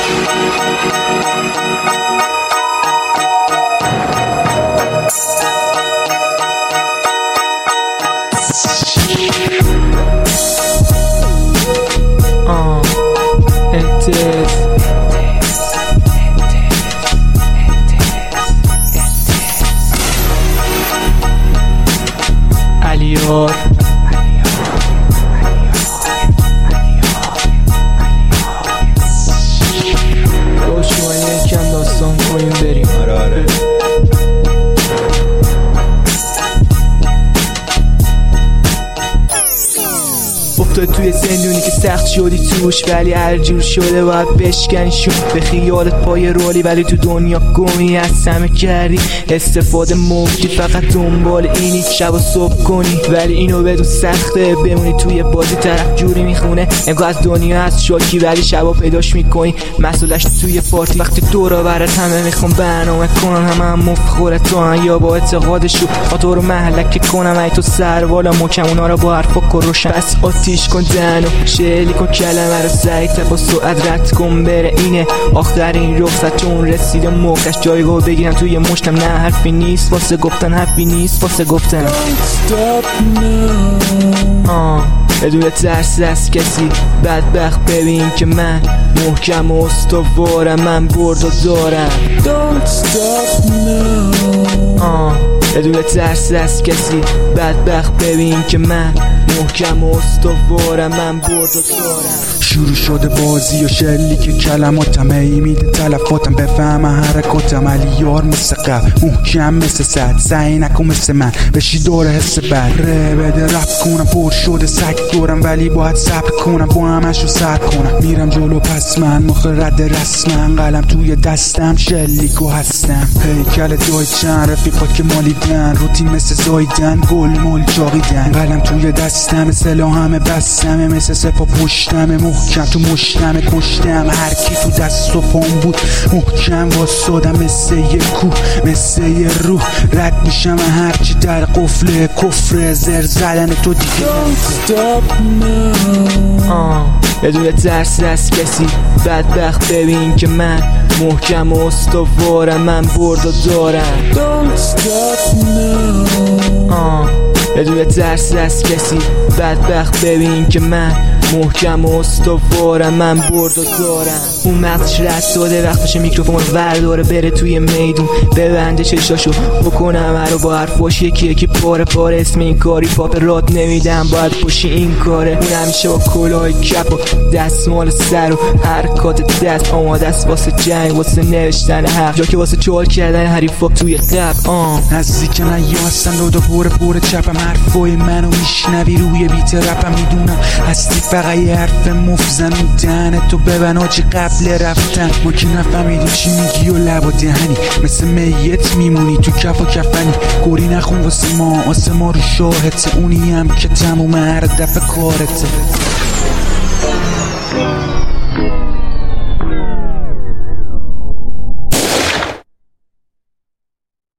علیار شما یکم داستان کنیم بریم. آره افتاد توی زندونی که سخت شدی توش، ولی هر جور شده باید بشکنی شد. به خیالت پای رولی ولی تو دنیا گمی از همه کردی استفاده مفتی، فقط دنبال اینی شب و صبح کنی، ولی اینو بدون سخته بمونی توی بازی. طرف جوری میخونه انگار از دنیا هست شاکی، ولی شبا پیداش میکنی مسئولش توی پارتی. وقتی دورا برات همه میخوام برنامه کنن، همه مفخوره تو هن یا با اعتقادشو تو رو محلکه کنم. ای تو سر بالا مکم اونا رو با حرفا کروشن، بس آتیش کن دهنو شعلی کن کلمه رو سعی با سرعت رد کن بره. اینه آخرین رخصت چون رسیده موقعش جایگاه بگیرم توی مشتم. نه حرفی نیست واسه گفتن، حرفی نیست واسه گفتن. بدون ترس از کسی بدبخت ببین که من محکم و استوارم، من برد و دارم. بدون ترس از کسی بدبخت ببین که من محکم و استوارم، من برد و دارم. شروع شده بازی و شلیک کلماتم، ای میده تلفاتم بفهم حرکاتم. علیار مثل قبل محکم مثل سد، سعی نکن مثل من بشی داره حس بد. ره بده رپ کنم پر شده سگ دارم، ولی باید صبر کنم با همشو سر کنم. میرم جلو پس من مخرد رسمن، قلم توی دستم شلیکو هستم. هیکل دایچن رفیقات که مالیدن، روتی مثل زایدن گل مال چاقیدن. قلم توی دستم سلاح همه بستم، مثل سپا پشتم محکم تو مشتم. کشتم هر کی تو دست و پام بود محکم واسادم، مثل یه کوه مثل یه روح رد میشم هرچی در قفل کفر زر زدن تو دیگه. بدون ترس از کسی بدبخت ببین که من محکم و استوارم، من برد و دارم. بدون ترس از کسی بدبخت ببین که من محکم و استوارم، من برد و دارم. اون مغزش رد داده وقتش میکروفون رو ورداره بره توی میدون، ببنده چشاشو بکنم هر رو با حرفاش یکی یکی پاره پاره. اسم این کاری پاپ راد نمیدم باید پشی این کاره. اون همیشه با کلاه کپ و دستمال سر و حرکات دست آماده است واسه جنگ، واسه نوشتن حق، جا که واسه چال کردن حریفا توی قبل. نزدیک من یا هستن رو دا پور چپم، حرفای منو میشنوی روی بیت رپم. میدونم هستی فقط یه حرف مفزن و دهنه تو ببن آجی قبل رفتن. ما که نفهمیدیم چی میگی و لب و دهنی، مثل میت میمونی تو کف و کفنی. گوری نخون واسه ما رو شاهته، اونی هم که تموم هر دفعه کارته.